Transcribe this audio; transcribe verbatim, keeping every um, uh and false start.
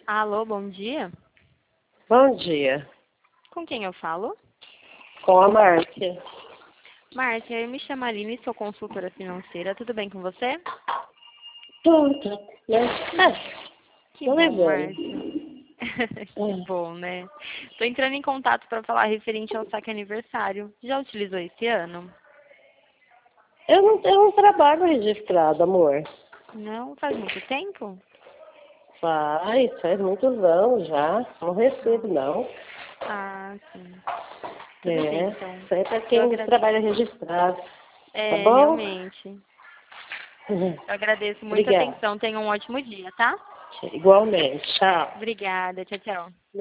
Alô, bom dia. Bom dia. Com quem eu falo? Com a Márcia. Márcia, eu me chamo Aline, sou consultora financeira. Tudo bem com você? Tudo, né? Ah, Que tô bom, levando. Márcia. Que É. bom, né? Tô entrando em contato para falar referente ao saque aniversário. Já utilizou esse ano? Eu não tenho um trabalho registrado, amor. Não faz muito tempo? Faz, faz muitos anos já. Não recebo, não. Ah, sim. Tudo bem, É, então. isso aí é pra Eu quem agradeço. trabalha registrado. Tá É, bom? realmente. Eu agradeço muito a Obrigada. atenção. Tenha um ótimo dia, tá? Igualmente. Tchau. Obrigada. Tchau, tchau.